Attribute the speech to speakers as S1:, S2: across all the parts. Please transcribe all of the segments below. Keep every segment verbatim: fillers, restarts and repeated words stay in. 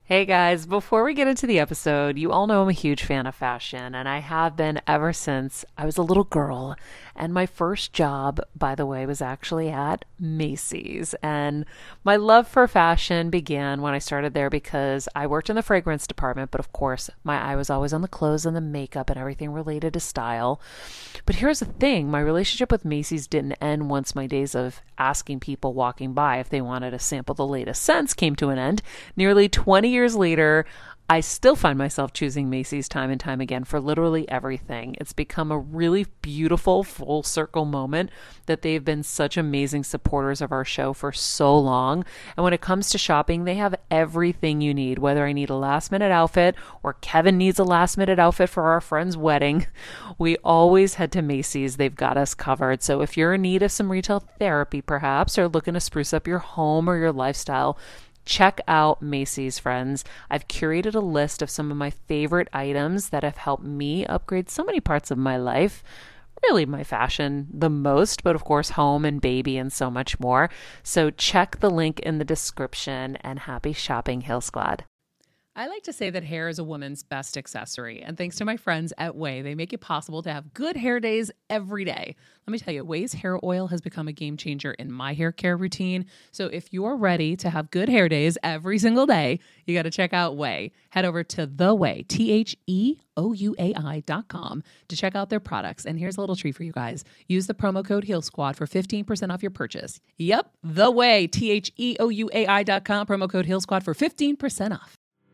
S1: Hey guys, before we get into the episode, you all know I'm a huge fan of fashion, and I have been ever since I was a little girl. And my first job, by the way, was actually at Macy's. And my love for fashion began when I started there because I worked in the fragrance department, but of course, my eye was always on the clothes and the makeup and everything related to style. But here's the thing, my relationship with Macy's didn't end once my days of asking people walking by if they wanted to sample the latest scents came to an end. Nearly twenty years later, I still find myself choosing Macy's time and time again for literally everything. It's become a really beautiful full circle moment that they've been such amazing supporters of our show for so long. And when it comes to shopping, they have everything you need, whether I need a last minute outfit or Kevin needs a last minute outfit for our friend's wedding. We always head to Macy's. They've got us covered. So if you're in need of some retail therapy, perhaps, or looking to spruce up your home or your lifestyle, check out Macy's, friends. I've curated a list of some of my favorite items that have helped me upgrade so many parts of my life. Really, my fashion the most, but of course, home and baby and so much more. So check the link in the description and happy shopping, Hill Squad.
S2: I like to say that hair is a woman's best accessory, and thanks to my friends at Way, they make it possible to have good hair days every day. Let me tell you, Way's hair oil has become a game changer in my hair care routine. So if you're ready to have good hair days every single day, you got to check out Way. Head over to The Way, T H E O U A I dot com to check out their products. And here's a little treat for you guys. Use the promo code Heal Squad for fifteen percent off your purchase. Yep, The Way, T H E O U A I dot com, promo code Heal Squad for fifteen percent off.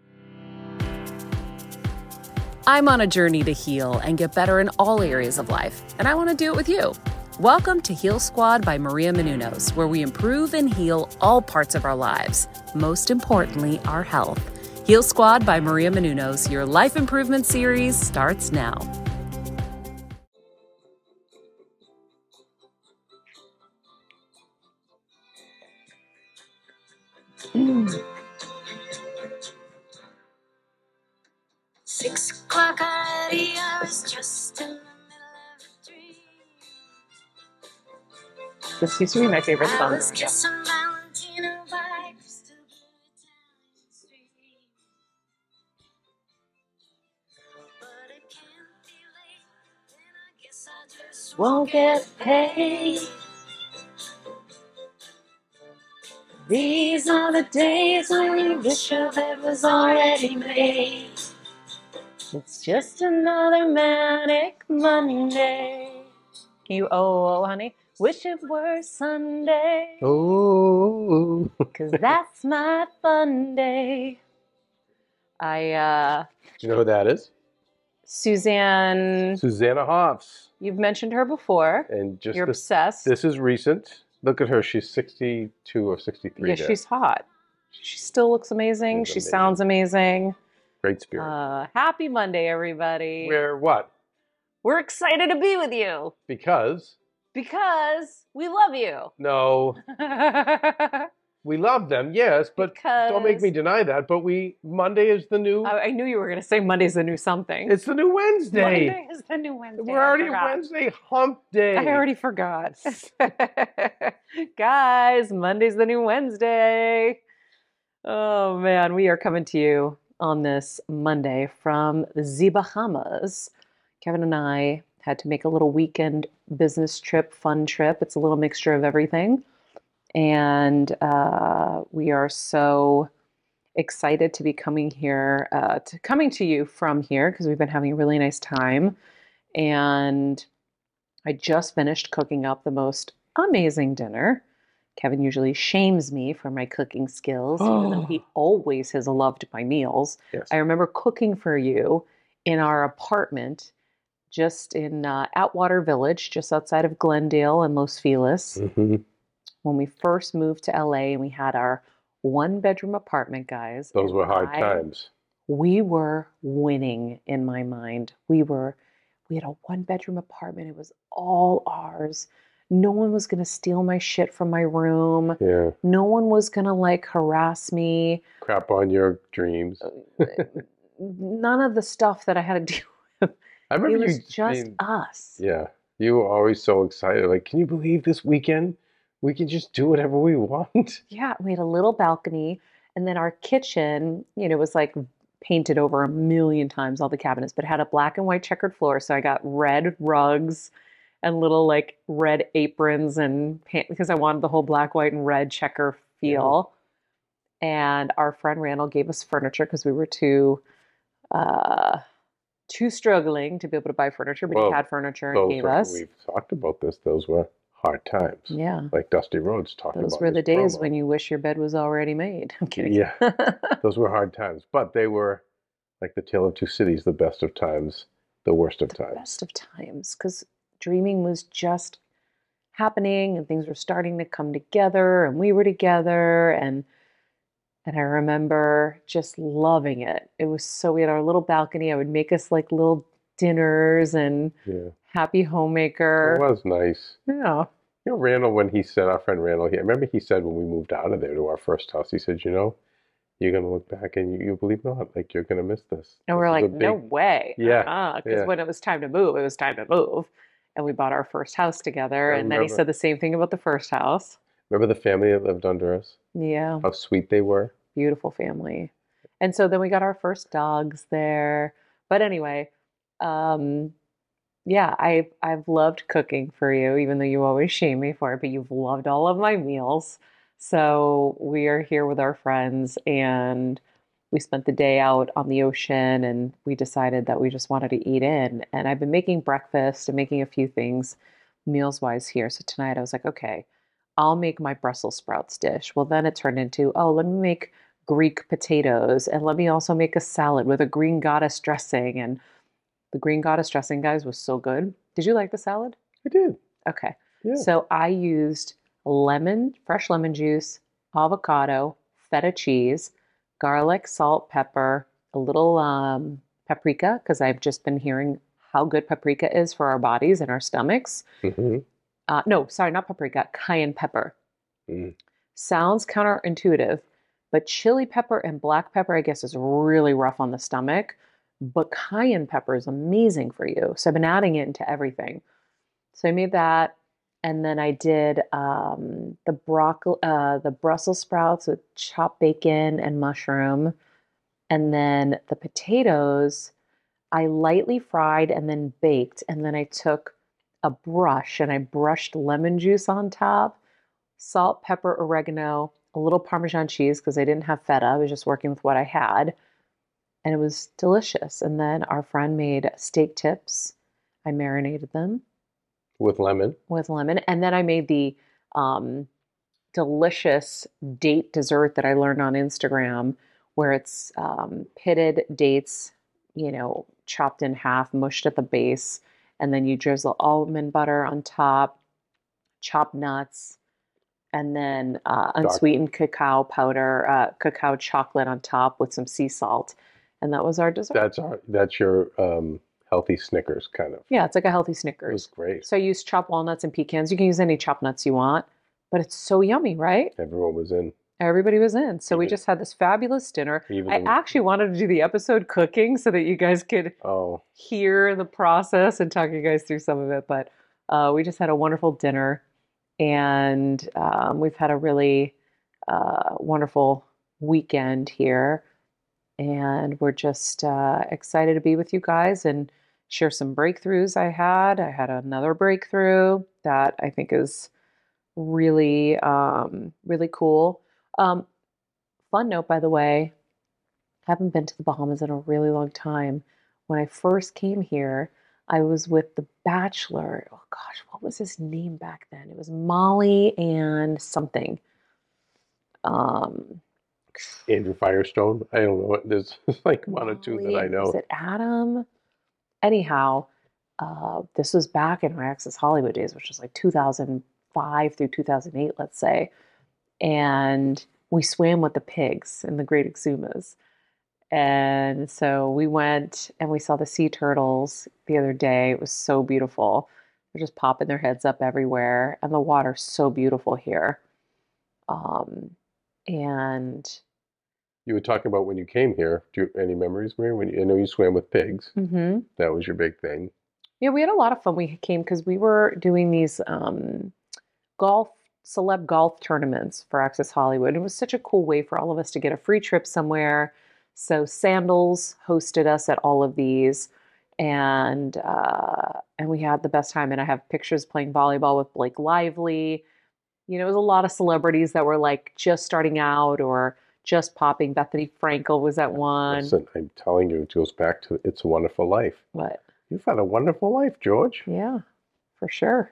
S2: I'm on a journey to heal and get better in all areas of life, and I want to do it with you. Welcome to Heal Squad by Maria Menounos, where we improve and heal all parts of our lives, most importantly, our health. Heal Squad by Maria Menounos, your life improvement series starts now. Mm.
S3: Six o'clock already, I was just in the middle of a dream.
S1: This used to be my favorite
S3: I
S1: song.
S3: was kissing Valentino by crystal blue Italian street. But it can't be late, then I guess I just won't get paid. These are the days when you wish your bed was already made. It's just another manic Monday. Can you, oh, oh, honey, wish it were Sunday.
S4: Oh,
S3: Cause that's my fun day. I, uh,
S4: do you know who that is?
S3: Suzanne,
S4: Susanna Hoffs.
S3: you've mentioned her before.
S4: And just
S3: You're
S4: this,
S3: obsessed.
S4: this is recent. Look at her. She's sixty-two or sixty-three.
S3: Yeah,
S4: there.
S3: she's hot. She still looks amazing.
S4: She's
S3: She
S4: amazing.
S3: sounds amazing.
S4: Great spirit.
S3: Uh, happy Monday, everybody.
S4: Where what?
S3: We're excited to be with you
S4: Because
S3: because we love you.
S4: no, we love them, yes, but
S3: Because-
S4: don't make me deny that. But we Monday is the new.
S3: I, I knew you were going to say Monday's the new something.
S4: it's the new Wednesday.
S3: Monday is the new Wednesday.
S4: We're
S3: I
S4: already at
S3: forgot.
S4: Wednesday hump day.
S3: I already forgot. Guys, Monday's the new Wednesday. Oh man, we are coming to you on this Monday from the Bahamas. Kevin and I had to make a little weekend business trip, fun trip. It's a little mixture of everything. And uh, we are so excited to be coming here, uh, to coming to you from here because we've been having a really nice time. And I just finished cooking up the most amazing dinner. Kevin usually shames me for my cooking skills, even though he always has loved my meals.
S4: Yes.
S3: I remember cooking for you in our apartment just in uh, Atwater Village, just outside of Glendale and Los Feliz.
S4: Mhm.
S3: When we first moved to L A and we had our one bedroom apartment, guys.
S4: Those
S3: and
S4: were hard
S3: I-
S4: times.
S3: We were winning in my mind. We were, we had a one bedroom apartment. It was all ours. No one was going to steal my shit from my room.
S4: Yeah.
S3: No one was going to like harass me.
S4: Crap on your dreams.
S3: None of the stuff that I had to deal with.
S4: I remember
S3: It was
S4: you. I
S3: just
S4: mean,
S3: us.
S4: yeah. You were always so excited. Like, can you believe this weekend we can just do whatever we want?
S3: Yeah, we had a little balcony, And then our kitchen, you know, was like painted over a million times, all the cabinets, but had a black and white checkered floor. So I got red rugs and little like red aprons and paint because I wanted the whole black, white, and red checker feel. And our friend Randall gave us furniture because we were too uh, too struggling to be able to buy furniture, but
S4: Well,
S3: he had furniture and
S4: those
S3: gave
S4: were,
S3: us.
S4: we've talked about this. Those were hard times.
S3: Yeah.
S4: Like Dusty Rhodes talking
S3: Those
S4: about
S3: were the
S4: his
S3: days
S4: promo.
S3: when you wish your bed was already made. I'm kidding.
S4: Yeah. Those were hard times, but they were like the tale of two cities, the best of times, the worst of times.
S3: Best of times, because dreaming was just happening and things were starting to come together and we were together and and I remember just loving it. It was so, we had our little balcony. I would make us like little dinners and
S4: Yeah.
S3: happy
S4: It
S3: homemaker.
S4: was nice.
S3: Yeah.
S4: You know, Randall, when he said, our friend Randall, he, I remember he said when we moved out of there to our first house, he said, you know, you're going to look back and you, you believe not, like you're going to miss this.
S3: And
S4: This
S3: we're
S4: is a
S3: like, no
S4: big-
S3: way.
S4: Yeah,
S3: Because
S4: yeah.
S3: when it was time to move, it was time to move. And we bought our first house together.
S4: I
S3: And then he
S4: remember.
S3: said the same thing about the first house.
S4: Remember the family that lived under us?
S3: Yeah.
S4: How sweet they were?
S3: Beautiful family. And so then we got our first dogs there. But anyway, um, yeah, I I've loved cooking for you, even though you always shame me for it, but you've loved all of my meals. So we are here with our friends and we spent the day out on the ocean and we decided that we just wanted to eat in. And I've been making breakfast and making a few things meals wise here. So tonight I was like, okay, I'll make my Brussels sprouts dish. Well, then it turned into, oh, let me make Greek potatoes and let me also make a salad with a green goddess dressing. And the green goddess dressing, guys, was so good. Did you like the salad?
S4: I did.
S3: Okay.
S4: Yeah.
S3: So I used lemon, fresh lemon juice, avocado, feta cheese, garlic, salt, pepper, a little um, paprika, because I've just been hearing how good paprika is for our bodies and our stomachs.
S4: hmm
S3: Uh, no, sorry, not paprika, cayenne pepper.
S4: Mm.
S3: Sounds counterintuitive, but chili pepper and black pepper, I guess, is really rough on the stomach. But cayenne pepper is amazing for you. So I've been adding it into everything. So I made that. And then I did um, the broccoli, uh, the Brussels sprouts with chopped bacon and mushroom. And then the potatoes, I lightly fried and then baked. And then I took a brush and I brushed lemon juice on top, salt, pepper, oregano, a little Parmesan cheese because I didn't have feta. I was just working with what I had. And it was delicious. And then our friend made steak tips. I marinated them
S4: With lemon.
S3: with lemon. And then I made the um, delicious date dessert that I learned on Instagram, where it's um, pitted dates, you know, chopped in half, mushed at the base. And then you drizzle almond butter on top, chopped nuts, and then uh, unsweetened cacao powder, uh, cacao chocolate on top with some sea salt. And that was our dessert.
S4: That's our, that's your um, healthy Snickers, kind of.
S3: Yeah, it's like a healthy
S4: It was
S3: Snickers.
S4: great.
S3: So I use chopped walnuts and pecans. You can use any chopped nuts you want, but it's so yummy, right?
S4: Everyone was in.
S3: Everybody was in. So we
S4: Even-
S3: just had this fabulous dinner.
S4: Even
S3: I
S4: the-
S3: actually wanted to do the episode cooking so that you guys could
S4: Oh,
S3: hear the process and talk you guys through some of it. But uh, we just had a wonderful dinner and um, we've had a really uh, wonderful weekend here. And we're just uh, excited to be with you guys and share some breakthroughs I had. I had another breakthrough that I think is really, um, really cool. Um, fun note, by the way, haven't been to the Bahamas in a really long time. When I first came here, I was with The Bachelor. Oh gosh, what was his name back then? It was Molly and something. Um,
S4: Andrew Firestone. I don't know. There's like one or two that
S3: Molly,
S4: I know.
S3: Was it Adam? Anyhow, uh, this was back in my Access Hollywood days, which was like two thousand five through two thousand eight, let's say. And we swam with the pigs in the Great Exumas. And so we went and we saw the sea turtles the other day. It was so beautiful. They're just popping their heads up everywhere. And the water's so beautiful here. Um, and
S4: You were talking about when you came here. Do you any memories, Mary? When you, I know you swam with pigs.
S3: mhm.
S4: That was your big thing.
S3: Yeah, we had a lot of fun. We came because we were doing these um, golf celeb golf tournaments for Access Hollywood. It was such a cool way for all of us to get a free trip somewhere. So Sandals hosted us at all of these, and uh, and we had the best time. And I have pictures playing volleyball with Blake Lively. You know, it was a lot of celebrities that were like just starting out or just popping. Bethany Frankel was at one.
S4: Listen, I'm telling you, it goes back to It's a Wonderful Life.
S3: What?
S4: You've had a wonderful life, George.
S3: Yeah, for sure.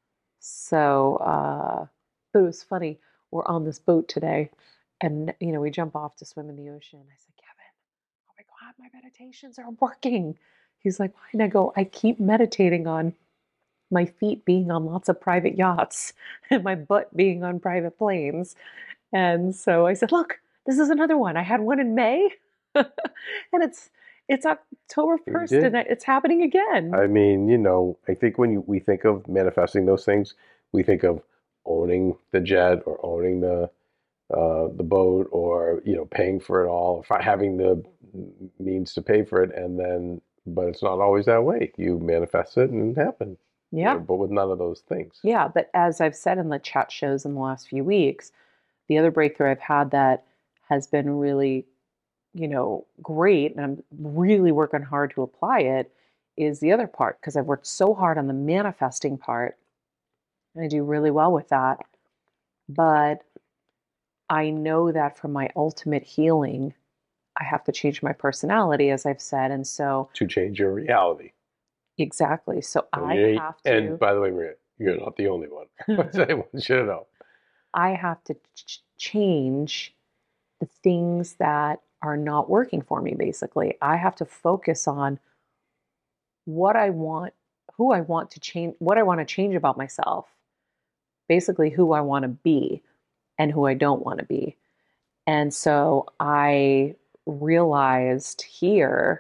S3: So, uh, but it was funny. We're on this boat today, and you know, we jump off to swim in the ocean. I said, Kevin, oh my God, my meditations are working. He's like, why? And I go, I keep meditating on my feet being on lots of private yachts and my butt being on private planes. And so I said, look, this is another one. I had one in May, and it's it's October first,
S4: did.
S3: and it's happening again.
S4: I mean, you know, I think when you, we think of manifesting those things, we think of owning the jet or owning the uh, the boat, or you know, paying for it all, or having the means to pay for it, and then, but it's not always that way. You manifest it and it happens.
S3: Yeah.
S4: You know, but with none of those things.
S3: Yeah, but as I've said in the chat shows in the last few weeks, the other breakthrough I've had that has been really, you know, great, and I'm really working hard to apply it, is the other part, because I've worked so hard on the manifesting part, and I do really well with that. But I know that for my ultimate healing, I have to change my personality, as I've said, and so
S4: To change your reality.
S3: exactly. So
S4: And
S3: I
S4: you-
S3: have to.
S4: And by the way, Maria, you're not the only one. I want you to know.
S3: I have to ch- change the things that are not working for me, basically. I have to focus on what I want, who I want to change, what I want to change about myself, basically who I want to be and who I don't want to be. And so I realized here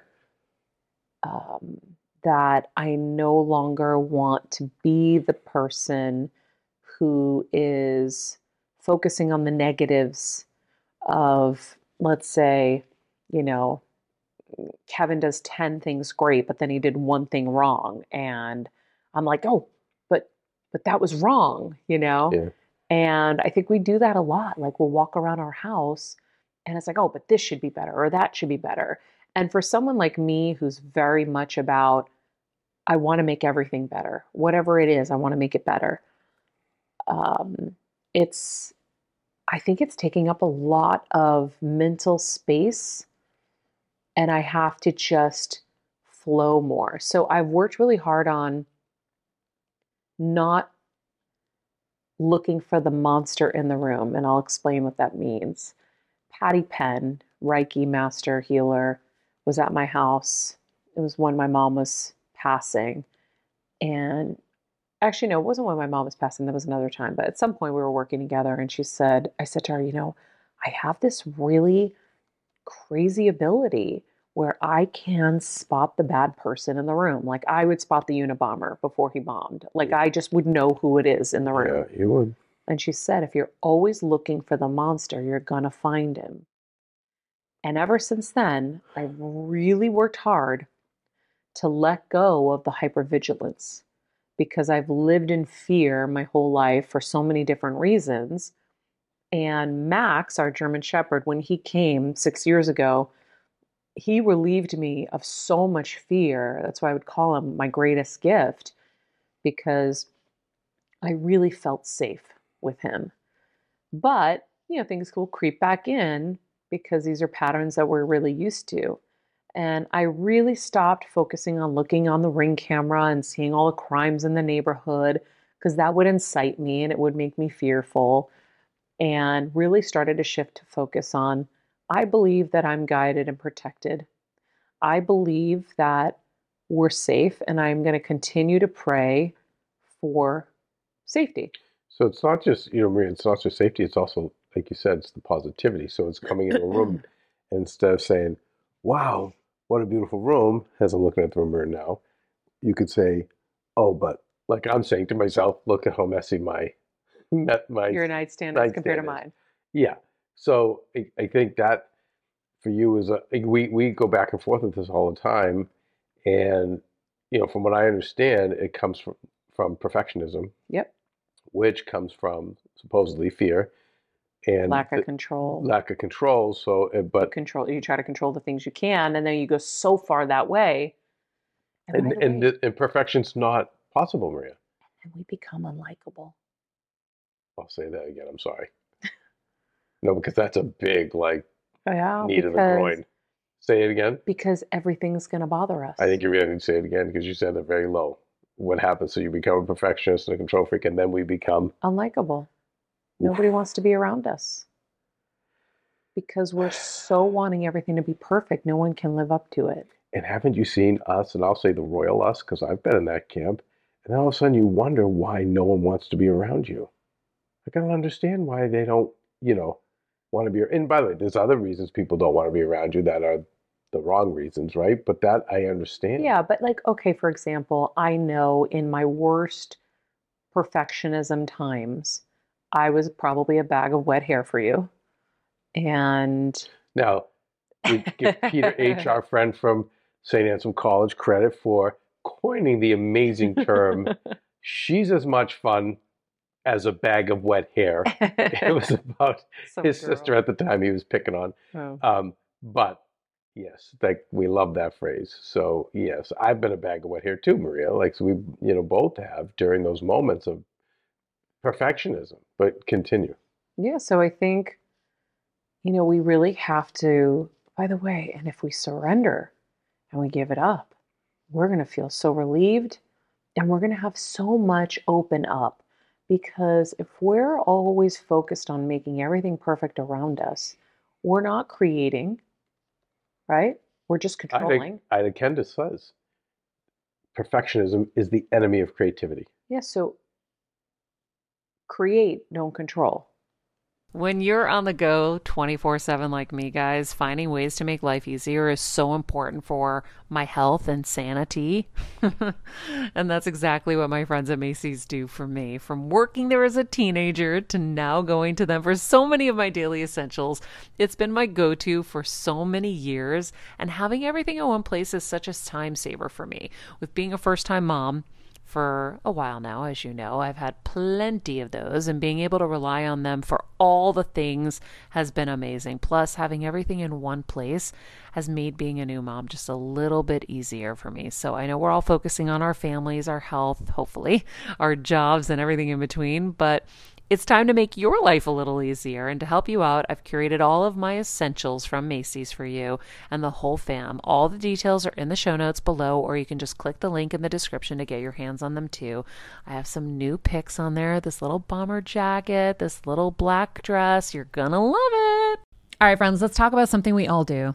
S3: um, that I no longer want to be the person who is focusing on the negatives of, let's say, you know, Kevin does ten things great, but then he did one thing wrong. And I'm like, oh, but, but that was wrong, you know?
S4: Yeah.
S3: And I think we do that a lot. Like we'll walk around our house and it's like, oh, but this should be better or that should be better. And for someone like me, who's very much about, I want to make everything better, whatever it is, I want to make it better. Um, it's, I think it's taking up a lot of mental space, and I have to just flow more. So I've worked really hard on not looking for the monster in the room, and I'll explain what that means. Patty Penn, Reiki master healer, was at my house. It was when my mom was passing, and actually, no, it wasn't when my mom was passing. That was another time. But at some point we were working together, and she said, I said to her, you know, I have this really crazy ability where I can spot the bad person in the room. Like I would spot the Unabomber before he bombed. Like I just would know who it is in the room.
S4: Yeah, you would.
S3: And she said, if you're always looking for the monster, you're going to find him. And ever since then, I've really worked hard to let go of the hypervigilance, because I've lived in fear my whole life for so many different reasons. And Max, our German Shepherd, when he came six years ago, he relieved me of so much fear. That's why I would call him my greatest gift, because I really felt safe with him. But, you know, things will creep back in because these are patterns that we're really used to. And I really stopped focusing on looking on the Ring camera and seeing all the crimes in the neighborhood, because that would incite me and it would make me fearful. And really started to shift to focus on, I believe that I'm guided and protected. I believe that we're safe, and I'm going to continue to pray for safety.
S4: So it's not just, you know, Maria, it's not just safety, it's also, like you said, it's the positivity. So it's coming into a room, and instead of saying, wow, what a beautiful room, as I'm looking at the room right now, you could say, oh, but like I'm saying to myself, look at how messy my my
S3: Your nightstand is compared to
S4: nightstand is.
S3: mine.
S4: Yeah. So I, I think that for you is a, we we go back and forth with this all the time, and you know, from what I understand, it comes from from perfectionism.
S3: Yep.
S4: Which comes from supposedly fear and
S3: Lack of
S4: the
S3: control.
S4: lack of control. So, uh, but
S3: Control. You try to control the things you can, and then you go so far that way. And,
S4: and
S3: by the
S4: and,
S3: way,
S4: the, and perfection's not possible, Maria.
S3: and we become unlikable.
S4: I'll say that again. I'm sorry. No, because that's a big like
S3: Yeah,
S4: knee to the
S3: because
S4: groin. Say it again.
S3: because everything's going to bother us.
S4: I think you really need to say it again because you said it very low. What happens? So you become a perfectionist and a control freak, and then we become
S3: unlikable. Nobody wants to be around us because we're so wanting everything to be perfect. No one can live up to it.
S4: And haven't you seen us? And I'll say the royal us because I've been in that camp. And then all of a sudden you wonder why no one wants to be around you. I don't understand why they don't, you know, want to be. And by the way, there's other reasons people don't want to be around you that are the wrong reasons, right? But that I understand.
S3: Yeah, but like, okay, for example, I know in my worst perfectionism times, I was probably a bag of wet hair for you. And
S4: now, we give Peter H., our friend from Saint Anselm College, credit for coining the amazing term, she's as much fun as a bag of wet hair. It was about
S3: Some
S4: his
S3: girl.
S4: sister at the time he was picking on.
S3: Oh.
S4: Um, but yes, like we love that phrase. So yes, I've been a bag of wet hair too, Maria. Like so we, you know, both have during those moments of perfectionism. But continue.
S3: Yeah, so I think, you know, we really have to, by the way, and if we surrender and we give it up, we're going to feel so relieved and we're going to have so much open up. Because if we're always focused on making everything perfect around us, we're not creating, right? We're just controlling.
S4: Ida Kendis says, perfectionism is the enemy of creativity.
S3: Yeah, so create, don't control.
S1: When you're on the go twenty-four seven like me, guys, finding ways to make life easier is so important for my health and sanity. And that's exactly what my friends at Macy's do for me. From working there as a teenager to now going to them for so many of my daily essentials, it's been my go-to for so many years. And having everything in one place is such a time saver for me. With being a first-time mom, for a while now, as you know, I've had plenty of those, and being able to rely on them for all the things has been amazing. Plus, having everything in one place has made being a new mom just a little bit easier for me. So I know we're all focusing on our families, our health, hopefully, our jobs and everything in between, but it's time to make your life a little easier. And to help you out, I've curated all of my essentials from Macy's for you and the whole fam. All the details are in the show notes below, or you can just click the link in the description to get your hands on them too. I have some new picks on there. This little bomber jacket, this little black dress. You're gonna love it.
S2: All right, friends, let's talk about something we all do.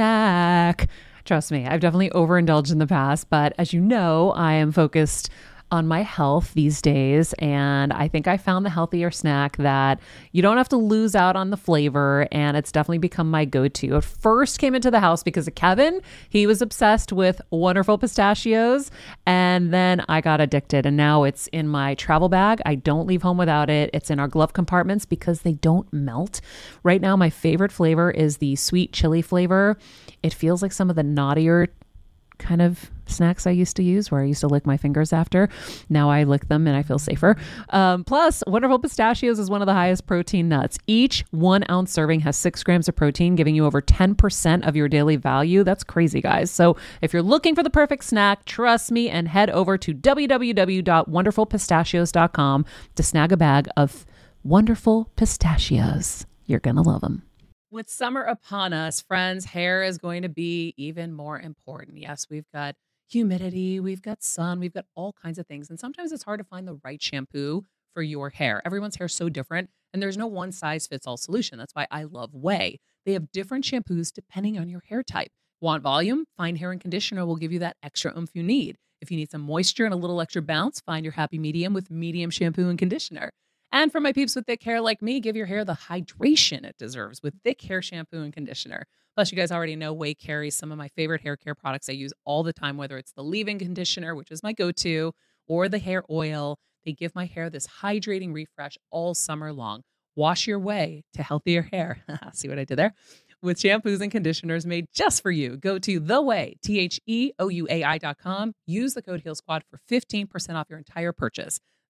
S2: Snack. Trust me, I've definitely overindulged in the past, but as you know, I am focused on my health these days. And I think I found the healthier snack that you don't have to lose out on the flavor. And it's definitely become my go-to. It first came into the house because of Kevin. He was obsessed with Wonderful Pistachios. And then I got addicted. And now it's in my travel bag. I don't leave home without it. It's in our glove compartments because they don't melt. Right now, my favorite flavor is the sweet chili flavor. It feels like some of the naughtier kind of snacks I used to use, where I used to lick my fingers after. Now I lick them and I feel safer. Um, plus, Wonderful Pistachios is one of the highest protein nuts. Each one ounce serving has six grams of protein, giving you over ten percent of your daily value. That's crazy, guys. So if you're looking for the perfect snack, trust me and head over to w w w dot wonderful pistachios dot com to snag a bag of Wonderful Pistachios. You're going to love them. With summer upon us, friends, hair is going to be even more important. Yes, we've got humidity, we've got sun, we've got all kinds of things. And sometimes it's hard to find the right shampoo for your hair. Everyone's hair is so different, and there's no one size fits all solution. That's why I love Way. They have different shampoos depending on your hair type. Want volume? Fine Hair and Conditioner will give you that extra oomph you need. If you need some moisture and a little extra bounce, find your happy medium with Medium Shampoo and Conditioner. And for my peeps with thick hair like me, give your hair the hydration it deserves with Thick Hair Shampoo and Conditioner. Plus, you guys already know Way carries some of my favorite hair care products I use all the time, whether it's the leave-in conditioner, which is my go-to, or the hair oil. They give my hair this hydrating refresh all summer long. Wash your way to healthier hair. See what I did there? With shampoos and conditioners made just for you. Go to The Way, T H E O U A I dot com. Use the code HEALSQUAD for fifteen percent off your entire purchase.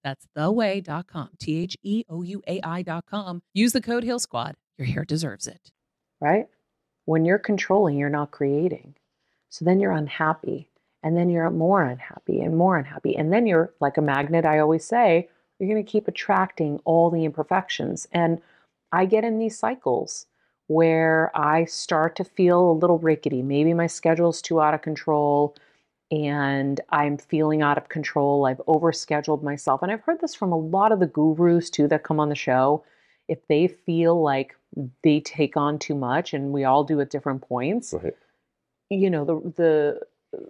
S2: That's the way dot com, T H E O U A I dot com. Use the code Heal Squad. Your hair deserves it.
S3: Right? When you're controlling, you're not creating. So then you're unhappy. And then you're more unhappy and more unhappy. And then you're like a magnet, I always say, you're going to keep attracting all the imperfections. And I get in these cycles where I start to feel a little rickety. Maybe my schedule's too out of control and I'm feeling out of control. I've overscheduled myself. And I've heard this from a lot of the gurus too that come on the show. If they feel like they take on too much, and we all do at different points,
S4: Right.
S3: you know, the the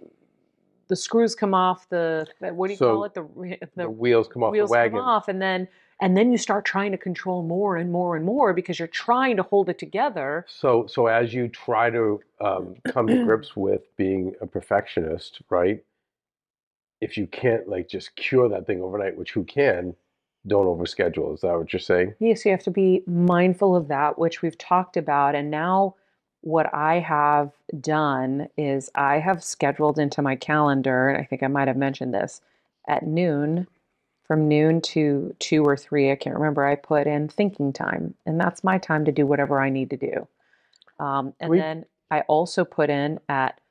S3: the screws come off the, what do you
S4: So
S3: call it? The the,
S4: The wheels come off
S3: wheels
S4: the wagon.
S3: come off, and then and then you start trying to control more and more and more because you're trying to hold it together.
S4: So, so as you try to um, come to grips with being a perfectionist, right? If you can't like just cure that thing overnight, which who can, don't overschedule. Is that what you're saying?
S3: Yes, you have to be mindful of that, which we've talked about. And now what I have done is I have scheduled into my calendar, and I think I might have mentioned this, at noon, from noon to two or three, I can't remember, I put in thinking time. And that's my time to do whatever I need to do. Um, and
S4: We-
S3: then I also put in at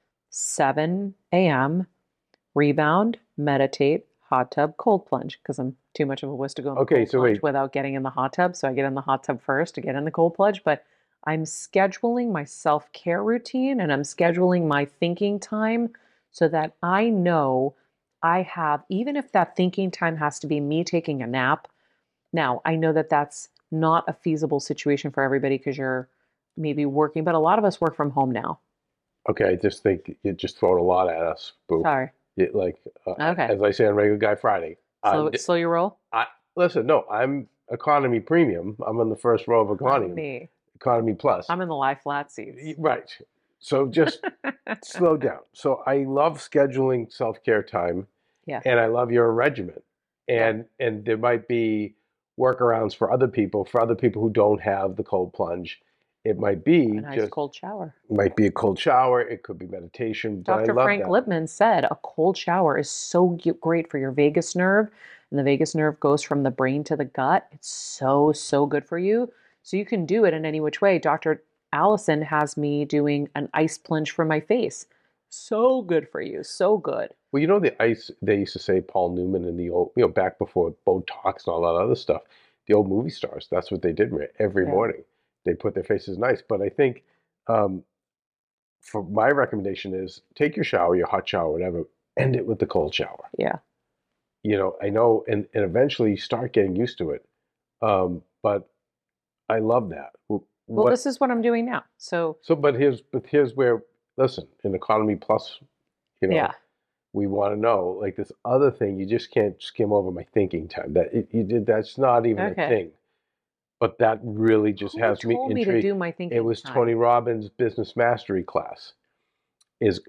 S3: seven a.m. rebound, meditate, hot tub, cold plunge, because I'm too much of a wuss to go in the
S4: Okay,
S3: cold
S4: so
S3: plunge
S4: wait.
S3: without getting in the hot tub. So I get in the hot tub first to get in the cold plunge. But I'm scheduling my self-care routine and I'm scheduling my thinking time so that I know I have, even if that thinking time has to be me taking a nap. Now, I know that that's not a feasible situation for everybody because you're maybe working, but a lot of us work from home now.
S4: Okay, I just think you're just throwing a lot at us, Boo.
S3: Sorry.
S4: It, like, uh,
S3: Okay.
S4: as I say on Regular Guy Friday.
S3: Slow,
S4: I'm,
S3: slow your roll.
S4: I, listen, no, I'm economy premium. I'm on the first row of economy.
S3: Me.
S4: Economy plus.
S3: I'm in the lie flat seats.
S4: Y- Right. So just slow down. So I love scheduling self-care time.
S3: Yeah.
S4: And I love your regimen. And and there might be workarounds for other people, for other people who don't have the cold plunge. It might be
S3: A nice
S4: just
S3: cold shower.
S4: might be a cold shower, it could be meditation, but
S3: Doctor
S4: I love
S3: Frank
S4: that.
S3: Lipman said a cold shower is so g- great for your vagus nerve, and the vagus nerve goes from the brain to the gut. It's so, so good for you. So you can do it in any which way. Doctor Allison has me doing an ice plunge for my face. So good for you. So good.
S4: Well, you know the ice they used to say Paul Newman in the old, you know, back before Botox and all that other stuff. The old movie stars, that's what they did Maria, every
S3: Yeah.
S4: morning. They put their faces in ice. But I think um, for my recommendation is take your shower, your hot shower, whatever, end it with the cold shower.
S3: Yeah.
S4: You know, I know, and, and eventually you start getting used to it. Um, but I love that. Wh-
S3: Well,
S4: what-
S3: this is what I'm doing now. So,
S4: so, but here's, but here's where, listen, in Economy Plus, you know,
S3: yeah.
S4: we want to know, like this other thing, you just can't skim over my thinking time. That it, you did, that's not even
S3: Okay.
S4: a thing. But that really just
S3: Who
S4: has me
S3: told me to
S4: intrigued.
S3: do my thinking
S4: It was
S3: time?
S4: Tony Robbins' business mastery class. Is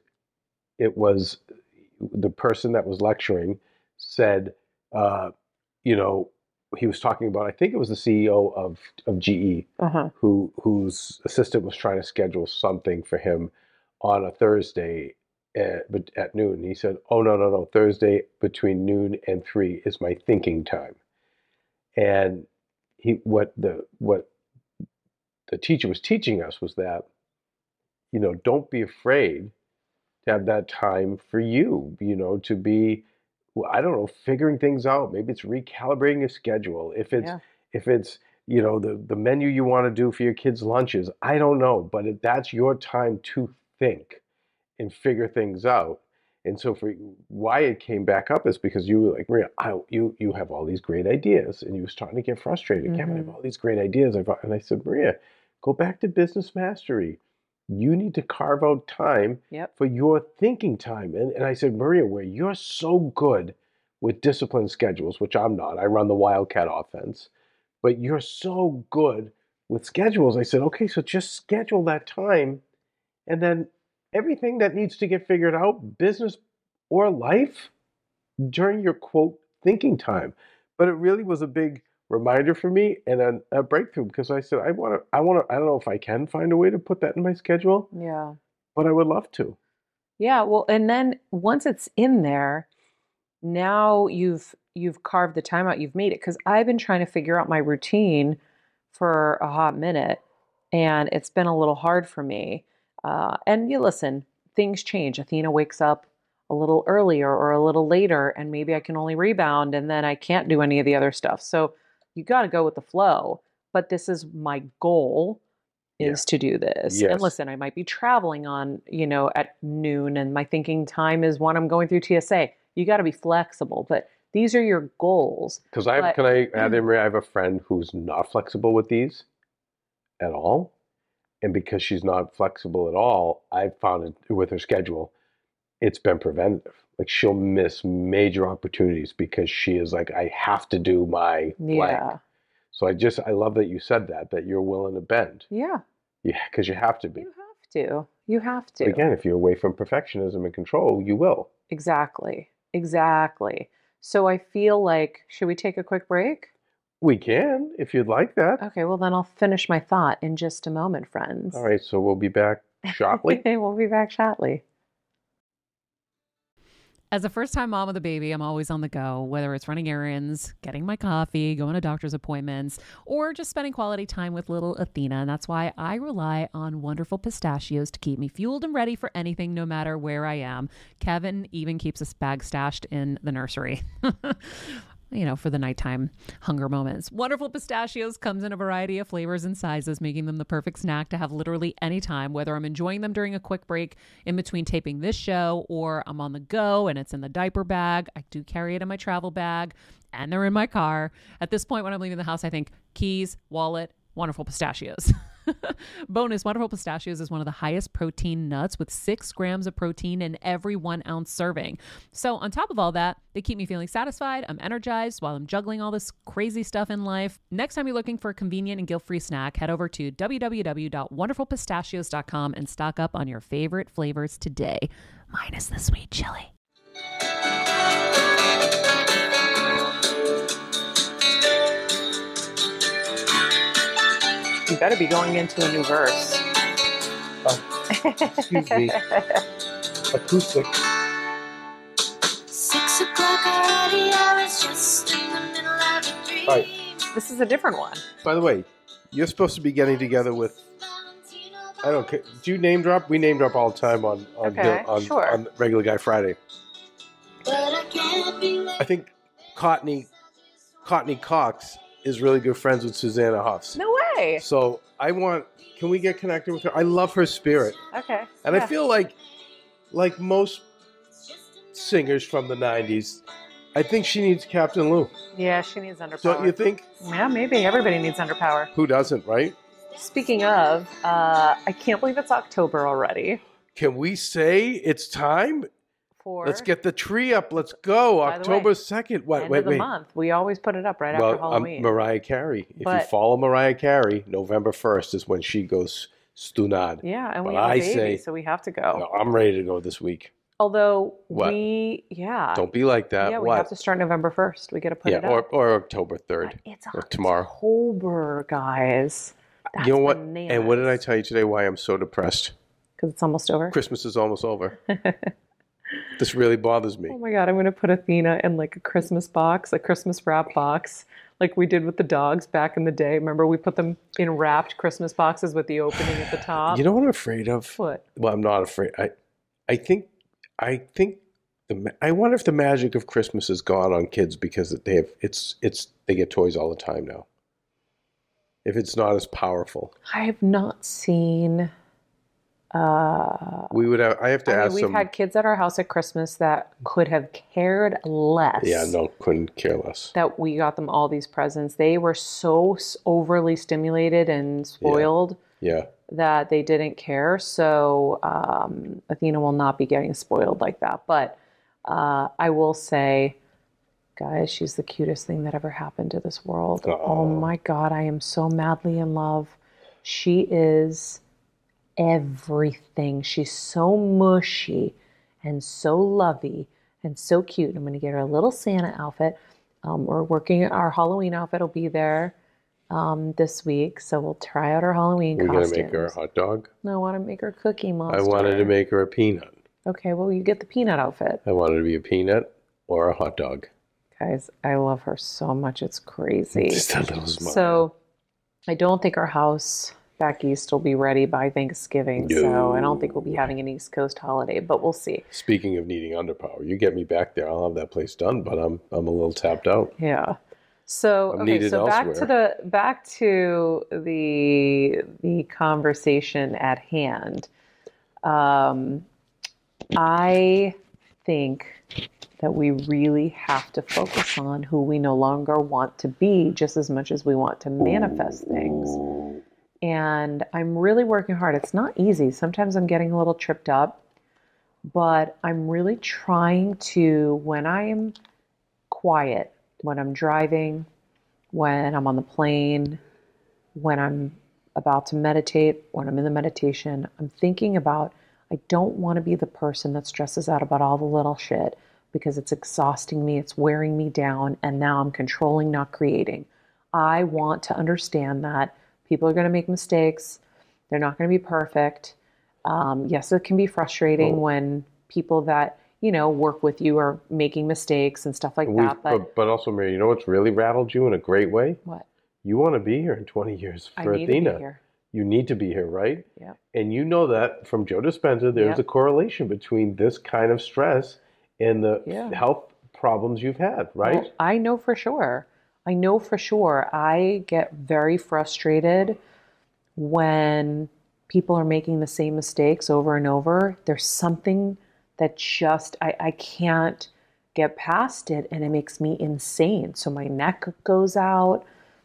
S4: it was the person that was lecturing said, uh, you know, he was talking about. I think it was the C E O of of G E
S3: Uh-huh.
S4: who whose assistant was trying to schedule something for him on a Thursday at, but at noon. He said, "Oh no no no! Thursday between noon and three is my thinking time." And he what the what the teacher was teaching us was that, you know, don't be afraid to have that time for you, you know, to be, well, I don't know, figuring things out. Maybe it's recalibrating your schedule. If it's,
S3: Yeah.
S4: if it's, you know, the, the menu you want to do for your kids' lunches, I don't know, but it, that's your time to think and figure things out. And so for why it came back up is because you were like, Maria, I, you you have all these great ideas, and you was starting to get frustrated. Kevin, I have
S3: Mhm.
S4: all these great ideas. I've, and I said, Maria, go back to business mastery. You need to carve out time
S3: Yep.
S4: for your thinking time. And, and I said, Maria, where you're so good with disciplined schedules, which I'm not. I run the Wildcat offense, but you're so good with schedules. I said, okay, so just schedule that time, and then everything that needs to get figured out, business or life, during your quote thinking time. But it really was a big reminder for me and a, a breakthrough, because I said, I want to, I want to, I don't know if I can find a way to put that in my schedule,
S3: Yeah.
S4: but I would love to.
S3: Yeah. Well, and then once it's in there, now you've you've carved the time out, you've made it. Because I've been trying to figure out my routine for a hot minute, and it's been a little hard for me. Uh, and you listen, things change. Athena wakes up a little earlier or a little later, and maybe I can only rebound, and then I can't do any of the other stuff. So you got to go with the flow. But this is my goal, is
S4: Yeah.
S3: to do this.
S4: Yes.
S3: And listen, I might be traveling on, you know, at noon, and my thinking time is when I'm going through T S A. You got to be flexible, but these are your goals.
S4: Because I
S3: But-
S4: can I add in, Maria, I have a friend who's not flexible with these at all. And because she's not flexible at all, I've found it with her schedule, it's been preventative. Like she'll miss major opportunities because she is like, I have to do my blank.
S3: Yeah.
S4: So I just, I love that you said that, that you're willing to bend.
S3: Yeah.
S4: Yeah, because you have to be.
S3: You have to. You have to.
S4: But again, if you're away from perfectionism and control, you will.
S3: Exactly. Exactly. So I feel like, should we take a quick break?
S4: We can, if you'd like that.
S3: Okay, well, then I'll finish my thought in just a moment, friends.
S4: All right, so we'll be back shortly.
S3: We'll be back shortly.
S2: As a first-time mom with a baby, I'm always on the go, whether it's running errands, getting my coffee, going to doctor's appointments, or just spending quality time with little Athena. And that's why I rely on Wonderful Pistachios to keep me fueled and ready for anything, no matter where I am. Kevin even keeps a bag stashed in the nursery. You know, for the nighttime hunger moments. Wonderful Pistachios comes in a variety of flavors and sizes, making them the perfect snack to have literally any time, whether I'm enjoying them during a quick break in between taping this show or I'm on the go and it's in the diaper bag. I do carry it in my travel bag and they're in my car. At this point, when I'm leaving the house, I think keys, wallet, Wonderful Pistachios. Bonus, Wonderful Pistachios is one of the highest protein nuts with six grams of protein in every one ounce serving. So on top of all that, they keep me feeling satisfied. I'm energized while I'm juggling all this crazy stuff in life. Next time you're looking for a convenient and guilt-free snack, head over to w w w dot wonderful pistachios dot com and stock up on your favorite flavors today, minus the sweet chili.
S3: You better be going into a new verse.
S4: Oh, excuse me. Acoustic.
S5: Six o'clock already, I was just in the middle of a dream.
S4: All right.
S3: This is a different one.
S4: By the way, you're supposed to be getting together with, I don't care. Do you name drop? We name drop all the time on on,
S3: Okay,
S4: on,
S3: sure.
S4: on Regular Guy Friday.
S5: But I can't be late.
S4: I think Courtney, Courtney Cox is really good friends with Susanna Huffs.
S3: No way.
S4: So I want, can we get connected with her? I love her spirit.
S3: Okay.
S4: And
S3: yeah.
S4: I feel like, like most singers from the nineties, I think she needs Captain Lou.
S3: Yeah, she needs underpower.
S4: Don't you think?
S3: Yeah, maybe. Everybody needs underpower.
S4: Who doesn't, right?
S3: Speaking of, uh, I can't believe it's October already.
S4: Can we say it's time?
S3: For
S4: Let's get the tree up. Let's go.
S3: By the
S4: October
S3: way,
S4: second. What?
S3: end
S4: wait,
S3: of the
S4: wait.
S3: month. We always put it up right after
S4: Well, um,
S3: Halloween.
S4: Mariah Carey. If you
S3: But-
S4: follow Mariah Carey, November first is when she goes stunad.
S3: yeah, and we
S4: But
S3: have a
S4: I
S3: baby,
S4: say-
S3: so we have to go.
S4: I'm ready to go this week.
S3: Although
S4: What?
S3: we, yeah,
S4: Don't be like that.
S3: yeah, we
S4: what?
S3: have to start November first. We got to put
S4: yeah,
S3: it up.
S4: or, or October third.
S3: But it's
S4: or tomorrow.
S3: October, guys. That's
S4: You know what? And what did I tell you today why I'm so depressed?
S3: Because it's almost over.
S4: Christmas is almost over. This really bothers me.
S3: Oh my God, I'm going to put Athena in like a Christmas box, a Christmas wrap box, like we did with the dogs back in the day. Remember, we put them in wrapped Christmas boxes with the opening at the top?
S4: You know what I'm afraid of?
S3: What?
S4: Well, I'm not afraid. I, I think, I think the. ma- I wonder if the magic of Christmas is gone on kids because they have. It's it's they get toys all the time now. If it's not as powerful,
S3: I have not seen. Uh,
S4: we would have. I have to
S3: I mean,
S4: ask
S3: we've
S4: some.
S3: had kids at our house at Christmas that could have cared less.
S4: Yeah, no, couldn't care less.
S3: That we got them all these presents. They were so s- overly stimulated and spoiled
S4: Yeah,
S3: that they didn't care. So um, Athena will not be getting spoiled like that. But uh, I will say, guys, she's the cutest thing that ever happened to this world.
S4: Uh-oh.
S3: Oh my God, I am so madly in love. She is everything. She's so mushy and so lovey and so cute. I'm going to get her a little Santa outfit. Um, we're working, our Halloween outfit will be there um, this week. So we'll try out our Halloween
S4: we're
S3: costumes.
S4: gonna make her a hot dog.
S3: No, I want to make her a cookie monster.
S4: I wanted to make her a peanut.
S3: Okay, well, you get the peanut outfit.
S4: I wanted to be a peanut or a hot dog.
S3: Guys, I love her so much. It's crazy.
S4: Just a little smile.
S3: So I don't think our house back east will be ready by Thanksgiving. So I don't think we'll be having an East Coast holiday, but we'll see.
S4: Speaking of needing underpower, you get me back there, I'll have that place done, but I'm I'm a little tapped out.
S3: Yeah. So
S4: I'm
S3: okay,
S4: needed
S3: so back to
S4: elsewhere.
S3: the back to the the conversation at hand. Um, I think that we really have to focus on who we no longer want to be just as much as we want to manifest things. And I'm really working hard. It's not easy. Sometimes I'm getting a little tripped up, but I'm really trying to, when I am quiet, when I'm driving, when I'm on the plane, when I'm about to meditate, when I'm in the meditation, I'm thinking about, I don't want to be the person that stresses out about all the little shit because it's exhausting me, it's wearing me down, and now I'm controlling, not creating. I want to understand that people are going to make mistakes. They're not going to be perfect. Um, yes, it can be frustrating
S4: Oh.
S3: when people that, you know, work with you are making mistakes and stuff like
S4: We've-
S3: that. But
S4: but, but also, Mary, you know what's really rattled you in a great way?
S3: what?
S4: You want to be here in twenty years
S3: I
S4: for
S3: need
S4: Athena.
S3: to be here.
S4: You need to be here, right?
S3: Yep.
S4: And you know that from Joe Dispenza, there's
S3: Yep.
S4: a correlation between this kind of stress and the
S3: Yeah.
S4: health problems you've had, right?
S3: Well, I know for sure. I know for sure. I get very frustrated when people are making the same mistakes over and over. There's something that just, I, I can't get past it, and it makes me insane. So my neck goes out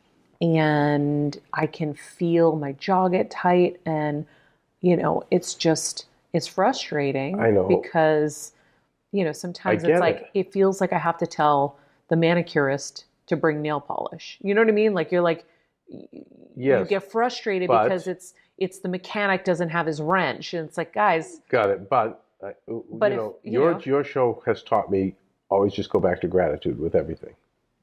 S3: and I can feel my jaw get tight, and, you know, it's just, it's frustrating.
S4: I know.
S3: Because, you know, sometimes
S4: I get
S3: it's like,
S4: it.
S3: it feels like I have to tell the manicurist to bring nail polish. You know what I mean? Like, you're like, y- you
S4: Yes,
S3: get frustrated
S4: but-
S3: because it's, it's the mechanic doesn't have his wrench. And it's like, guys,
S4: got it. But, uh,
S3: But
S4: you
S3: if-
S4: know,
S3: you
S4: your
S3: know.
S4: your show has taught me always just go back to gratitude with everything.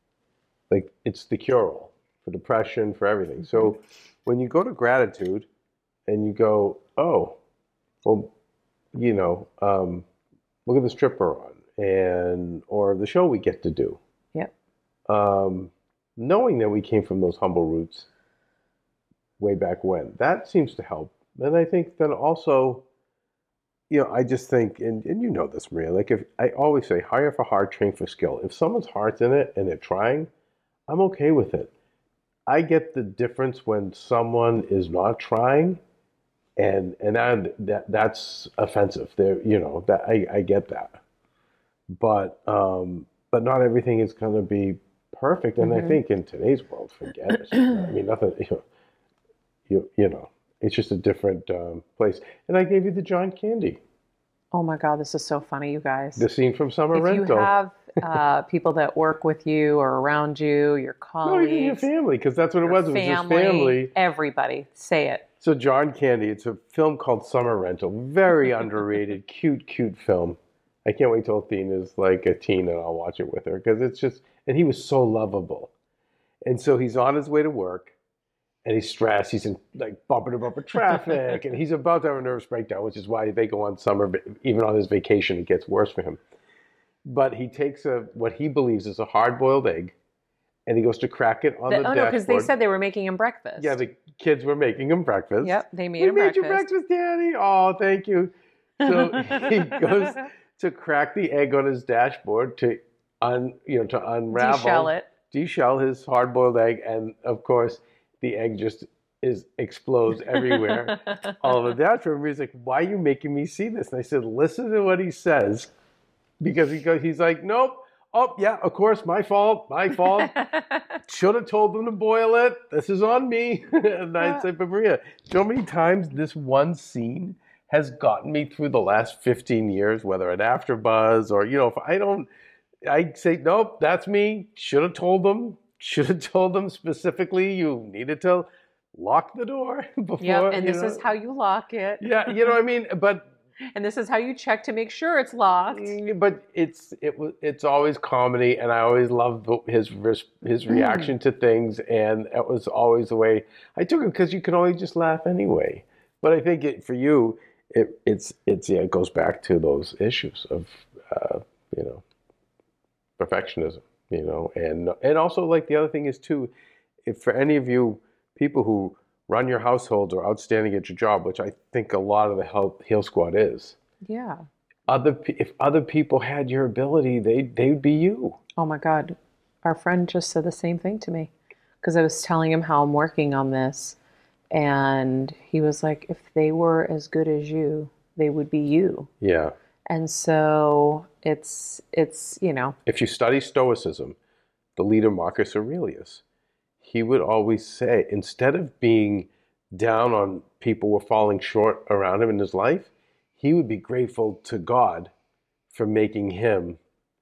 S4: Like it's the cure-all for depression, for everything. So when you go to gratitude and you go, oh, well, you know, um, look at this trip we're on, and or the show we get to do.
S3: Yep.
S4: Um, knowing that we came from those humble roots way back when, that seems to help. And I think that also, you know, I just think, and, and you know this, Maria, like if I always say, hire for heart, train for skill. If someone's heart's in it and they're trying, I'm okay with it. I get the difference when someone is not trying, and and I, that that's offensive. There, you know, that I, I get that, but um, but not everything is going to be perfect. And I
S3: Mhm.
S4: think in today's world, forget it. I mean, nothing. You know, you you know, it's just a different um, place. And I gave you the John Candy,
S3: oh my God, this is so funny, you guys.
S4: the scene from Summer
S3: If you
S4: Rental.
S3: have uh, people that work with you or around you, your
S4: No, even your
S3: colleagues,
S4: family, because that's what it
S3: your
S4: was. It was his family.
S3: everybody, say it.
S4: So John Candy, it's a film called Summer Rental. Very underrated, cute, cute film. I can't wait till Athena's like a teen and I'll watch it with her because it's just, and he was so lovable. And so he's on his way to work and he's stressed. He's in like bumper to bumper traffic and he's about to have a nervous breakdown, which is why they go on summer, but even on his vacation, it gets worse for him. But he takes a, what he believes is a hard boiled egg and he goes to crack it on
S3: The-
S4: the,
S3: oh no, because they
S4: dashboard.
S3: said they were making him breakfast.
S4: Yeah, the kids were making him breakfast.
S3: Yep, they made
S4: We
S3: him
S4: made
S3: breakfast.
S4: you breakfast, Daddy. Oh, thank you. So he goes to crack the egg on his dashboard to un, you know, to unravel,
S3: Deshell it.
S4: deshell his hard-boiled egg, and of course, the egg just is explodes everywhere all over the dashboard. He's like, "Why are you making me see this?" And I said, "Listen to what he says," because he goes, he's like, "Nope." Oh, yeah, of course, my fault, my fault. Should have told them to boil it. This is on me. And I'd say, but Maria, so many times this one scene has gotten me through the last fifteen years, whether at AfterBuzz or, you know, if I don't, I say, nope, that's me. Should have told them. Should have told them specifically you needed to lock the door before.
S3: Yep, and
S4: you
S3: this
S4: know.
S3: is how you lock it.
S4: Yeah, you know what I mean? But
S3: And this is how you check to make sure it's locked.
S4: Mm, but it's it was it's always comedy, and I always loved the- his res- his reaction to things, and it was always the way I took it because you can only just laugh anyway. But I think it, for you, it, it's it's yeah, it goes back to those issues of uh, you know perfectionism, you know, and and also like the other thing is too, if for any of you people who run your households or outstanding at your job, which I think a lot of the Health Heal Squad is,
S3: Yeah.
S4: other pe- if other people had your ability, they they'd be you.
S3: Oh my God. Our friend just said the same thing to me because I was telling him how I'm working on this. And he was like, if they were as good as you, they would be you.
S4: Yeah.
S3: And so it's, it's, you know,
S4: If you study Stoicism, the leader Marcus Aurelius, he would always say, instead of being down on people who were falling short around him in his life, he would be grateful to God for making him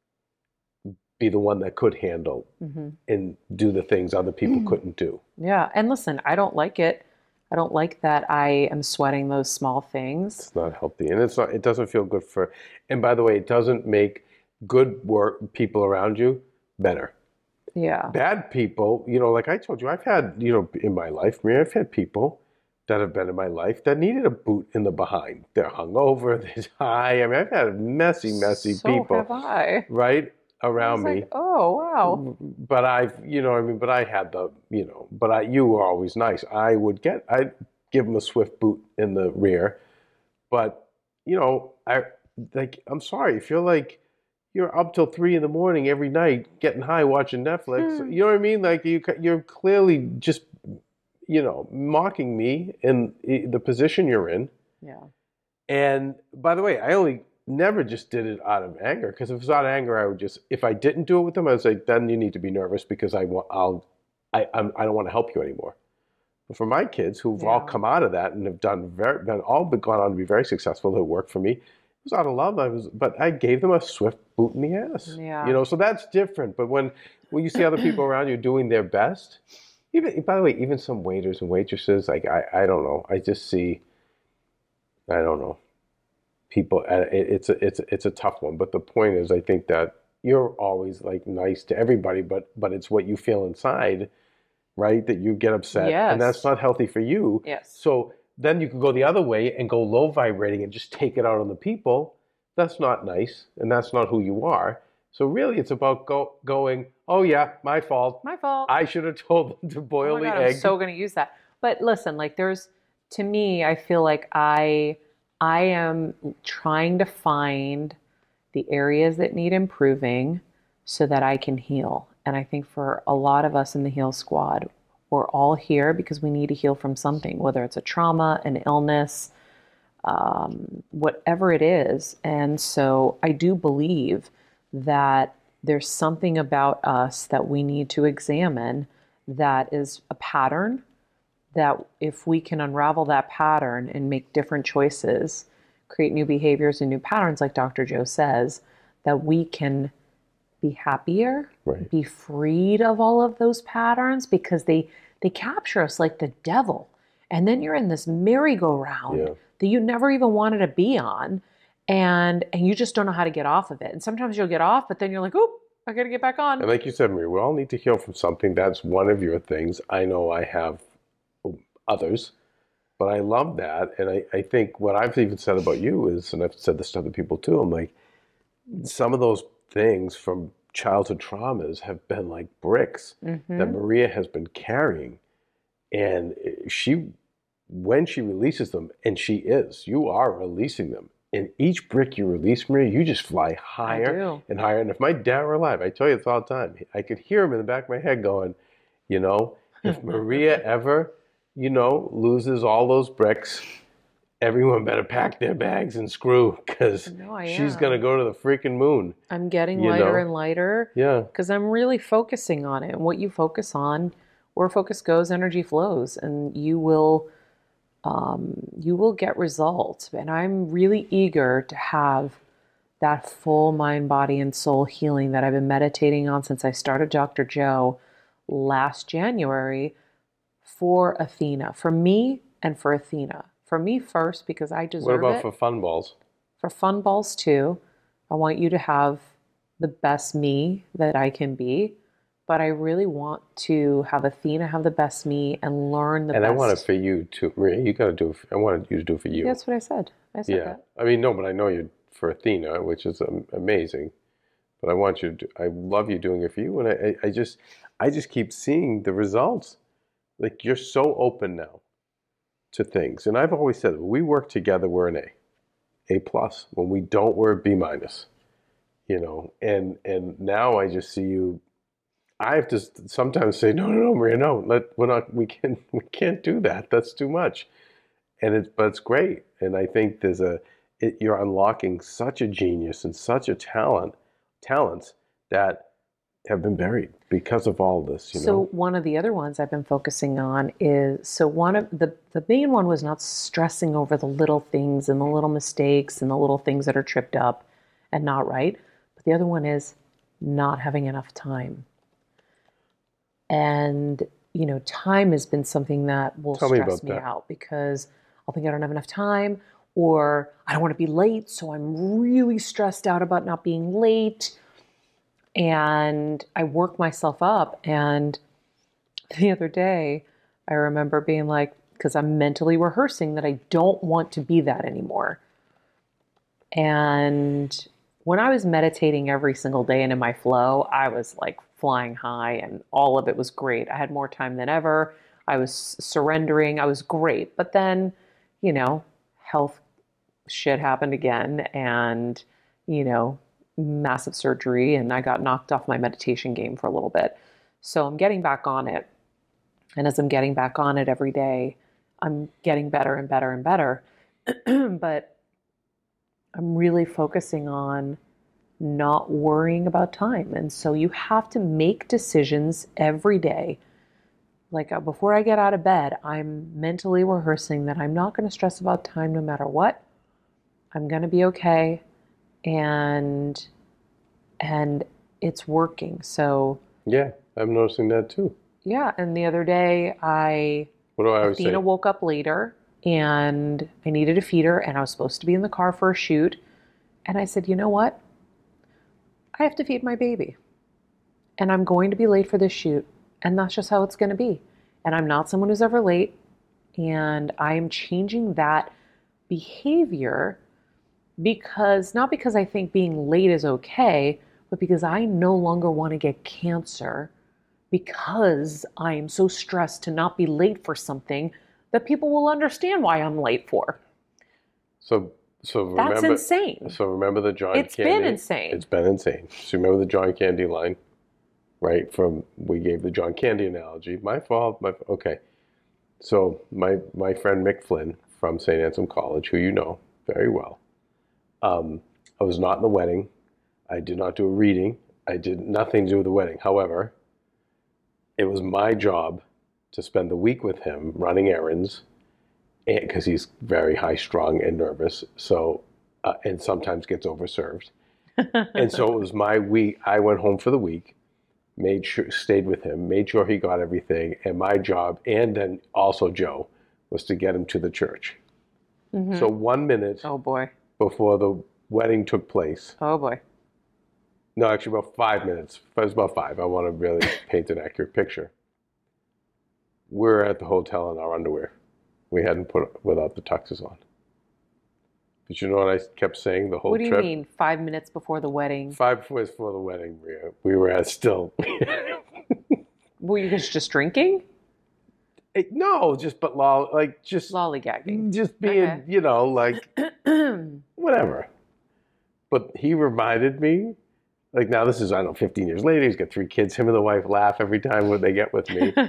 S4: be the one that could handle and do the things other people couldn't do.
S3: yeah. And listen, I don't like it. I don't like that I am sweating those small things.
S4: It's not healthy, and it's not. It doesn't feel good for. And by the way, it doesn't make good work people around you better.
S3: Yeah.
S4: Bad people, you know, like I told you, I've had, you know, in my life, Maria, I've had people that have been in my life that needed a boot in the behind. They're hungover, they're high. I mean, I've had messy, messy
S3: so
S4: people,
S3: have I.
S4: right,
S3: I
S4: around
S3: was
S4: me.
S3: like, oh, wow.
S4: But I've, you know, I mean, but I had the, you know, but I, you were always nice. I would get, I'd give them a swift boot in the rear. But, you know, I, like, I'm sorry, if you're like, you're up till three in the morning every night getting high watching Netflix,
S3: Hmm.
S4: you know what I mean? Like, you, you're clearly just, you know, mocking me in the position you're in.
S3: Yeah.
S4: And by the way, I only never just did it out of anger, because if it was out of anger, I would just, if I didn't do it with them, I was like, then you need to be nervous because I want, I'll, I, I'm, I don't want to help you anymore. But for my kids who've all
S3: Yeah.
S4: come out of that and have done very, been all but gone on to be very successful, who work for me, it was out of love. I was, but I gave them a swift boot in the ass.
S3: Yeah.
S4: You know, so that's different. But when when you see other people around you doing their best, even by the way, even some waiters and waitresses, like I, I don't know, I just see, I don't know. People, it, it's a it's a, it's a tough one, but the point is, I think that you're always like nice to everybody, but but it's what you feel inside, right? That you get upset, and that's
S3: Yes.
S4: not healthy for you.
S3: Yes.
S4: So then you can go the other way and go low vibrating and just take it out on the people. That's not nice, and that's not who you are. So really, it's about go, going, oh yeah, my fault.
S3: My fault.
S4: I should have told them to boil
S3: oh my
S4: the
S3: God,
S4: egg.
S3: I'm so going to use that. But listen, like there's, to me, I feel like I, I am trying to find the areas that need improving so that I can heal. And I think for a lot of us in the Heal Squad, we're all here because we need to heal from something, whether it's a trauma, an illness, um, whatever it is. And so I do believe that there's something about us that we need to examine that is a pattern, that if we can unravel that pattern and make different choices, create new behaviors and new patterns, like Doctor Joe says, that we can be happier,
S4: Right.
S3: be freed of all of those patterns, because they they capture us like the devil. And then you're in this merry-go-round
S4: Yeah.
S3: that you never even wanted to be on, and and you just don't know how to get off of it. And sometimes you'll get off, but then you're like, oop, I gotta get back on.
S4: And like you said, Maria, we all need to heal from something. That's one of your things. I know I have others, but I love that. And I, I think what I've even said about you is, and I've said this to other people too, I'm like, some of those things from childhood traumas have been like bricks that Maria has been carrying. And she, when she releases them, and she is, you are releasing them. And each brick you release, Maria, you just fly higher
S3: do.
S4: and higher. And if my dad were alive, I tell you this all the time, I could hear him in the back of my head going, you know, if Maria ever, you know, loses all those bricks, everyone better pack their bags and screw, because
S3: No, I
S4: she's
S3: am.
S4: going to go to the freaking moon.
S3: I'm getting
S4: You
S3: lighter
S4: know?
S3: and lighter
S4: Yeah.
S3: because I'm really focusing on it. And what you focus on, where focus goes, energy flows, and you will, um, you will get results. And I'm really eager to have that full mind, body, and soul healing that I've been meditating on since I started Doctor Joe last January for Athena, for me and for Athena. For me first, because I deserve
S4: What about
S3: it.
S4: for fun balls?
S3: For fun balls too. I want you to have the best me that I can be, but I really want to have Athena have the best me and learn the
S4: And
S3: best.
S4: I want it for you too, Maria. You got to do. I wanted you to do it for you.
S3: That's what I said. I said
S4: Yeah.
S3: that.
S4: I mean, no, but I know you're for Athena, which is um, amazing. but I want you to, do, I love you doing it for you. And I, I I just, I just keep seeing the results. Like you're so open now to things. And I've always said, when we work together, we're an A, A plus. When we don't, we're a B minus, you know, and, and now I just see you, I have to sometimes say, no, no, no, Maria, no, let, we're not, we can, we can't do that. That's too much. And it's, but it's great. And I think there's a, it, you're unlocking such a genius and such a talent, talents that have been buried because of all this, you
S3: So
S4: know?
S3: one of the other ones I've been focusing on is, so one of the, the main one was not stressing over the little things and the little mistakes and the little things that are tripped up and not right. But the other one is not having enough time. And, you know, time has been something that will
S4: Tell me
S3: stress
S4: about
S3: me
S4: that.
S3: out because I'll think I don't have enough time, or I don't want to be late, so I'm really stressed out about not being late. And I work myself up. And the other day, I remember being like, because I'm mentally rehearsing that I don't want to be that anymore. And when I was meditating every single day and in my flow, I was like flying high and all of it was great. I had more time than ever. I was surrendering. I was great. But then, you know, health shit happened again and, you know, massive surgery, and I got knocked off my meditation game for a little bit. So I'm getting back on it. And as I'm getting back on it every day, I'm getting better and better and better. But I'm really focusing on not worrying about time. And so you have to make decisions every day. Like uh, before I get out of bed, I'm mentally rehearsing that I'm not going to stress about time no matter what. I'm going to be okay. And and it's working. So
S4: Yeah, I'm noticing that too.
S3: yeah, and the other day I
S4: What do I always
S3: Athena
S4: say?
S3: woke up later and I needed to feed her and I was supposed to be in the car for a shoot. And I said, you know what? I have to feed my baby. And I'm going to be late for this shoot. And that's just how it's going to be. And I'm not someone who's ever late. And I am changing that behavior because, not because I think being late is okay, but because I no longer want to get cancer because I am so stressed to not be late for something that people will understand why I'm late for.
S4: So, so
S3: That's
S4: remember,
S3: insane.
S4: So remember the John
S3: It's
S4: Candy?
S3: been insane.
S4: It's been insane. So remember the John Candy line, right? From we gave the John Candy analogy. My fault. My okay. So my my friend Mick Flynn from Saint Anselm College, who you know very well. Um, I was not in the wedding. I did not do a reading. I did nothing to do with the wedding. However, it was my job to spend the week with him running errands, because he's very high strung and nervous. So, uh, and sometimes gets overserved. And so it was my week. I went home for the week, made sure, stayed with him, made sure he got everything. And my job, and then also Joe, was to get him to the church.
S3: Mhm.
S4: So one minute
S3: Oh boy.
S4: before the wedding took place,
S3: Oh boy.
S4: no, actually about five minutes. It was about five. I want to really paint an accurate picture. We're at the hotel in our underwear. We hadn't put without the tuxes on. But you know what I kept saying the whole
S3: What do you
S4: trip?
S3: mean five minutes before the wedding?
S4: Five was before the wedding. We were, we were at still.
S3: Were you guys just drinking?
S4: It- no, just but lol, like just
S3: Lollygagging.
S4: just being,
S3: Okay.
S4: you know, like whatever. But he reminded me, like now this is I don't know, fifteen years later. He's got three kids. Him and the wife laugh every time when they get with me.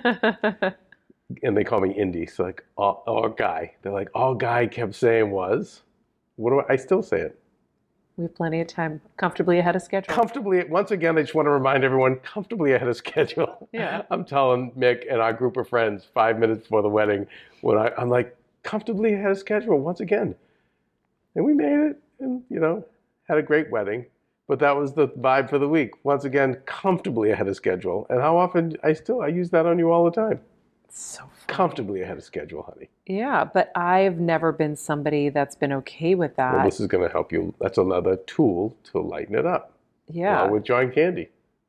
S4: And they call me Indy. So like, all, all guy. They're like, all guy kept saying was, what do I, I still say it?
S3: We have plenty of time, comfortably ahead of schedule.
S4: Comfortably, once again, I just want to remind everyone, comfortably ahead of schedule.
S3: Yeah.
S4: I'm telling Mick and our group of friends five minutes before the wedding, when I, I'm like, comfortably ahead of schedule once again. And we made it and, you know, had a great wedding. But that was the vibe for the week. Once again, comfortably ahead of schedule. And how often, I still, I use that on you all the time.
S3: So funny.
S4: Comfortably ahead of schedule, honey.
S3: Yeah, but I've never been somebody that's been okay with that.
S4: Well, this is going to help you. That's another tool to lighten it up.
S3: yeah.
S4: Along with John Candy.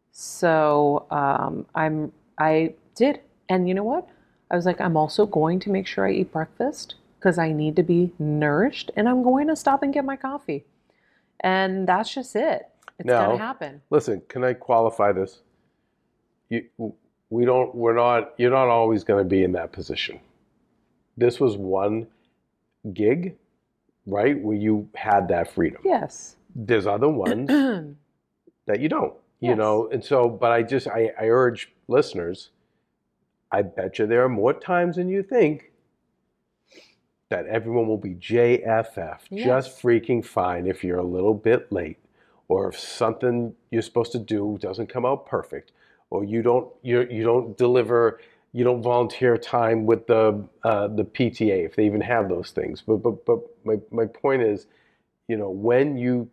S3: So um, I'm I did, and you know what? I was like, I'm also going to make sure I eat breakfast because I need to be nourished, and I'm going to stop and get my coffee, and that's just it. It's
S4: Now-
S3: gonna happen.
S4: Listen, can I qualify this? You, we don't. We're not. You're not always going to be in that position. This was one gig, right, where you had that freedom.
S3: Yes.
S4: There's other ones that you don't. You
S3: Yes.
S4: know, and so, but I just, I, I urge listeners. I bet you there are more times than you think that everyone will be J F F,
S3: Yes.
S4: just freaking fine if you're a little bit late, or if something you're supposed to do doesn't come out perfect, or you don't you you don't deliver, you don't volunteer time with the uh, the P T A if they even have those things. But but but my my point is, you know, when you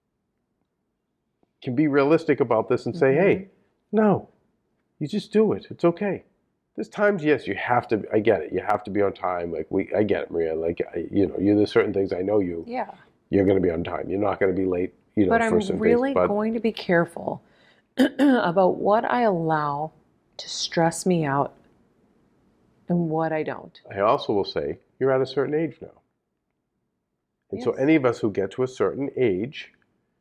S4: can be realistic about this and say,
S3: Mhm.
S4: hey, no, you just do it. It's okay. There's times, yes, you have to. I get it. You have to be on time. Like we, I get it, Maria. Like I, you know, you there's certain things I know you.
S3: Yeah.
S4: You're going to be on time. You're not going to be late. You know,
S3: But
S4: for
S3: I'm
S4: some
S3: really
S4: things. But
S3: going to be careful about what I allow to stress me out and what I don't.
S4: I also will say you're at a certain age now, and so
S3: Yes.
S4: any of us who get to a certain age,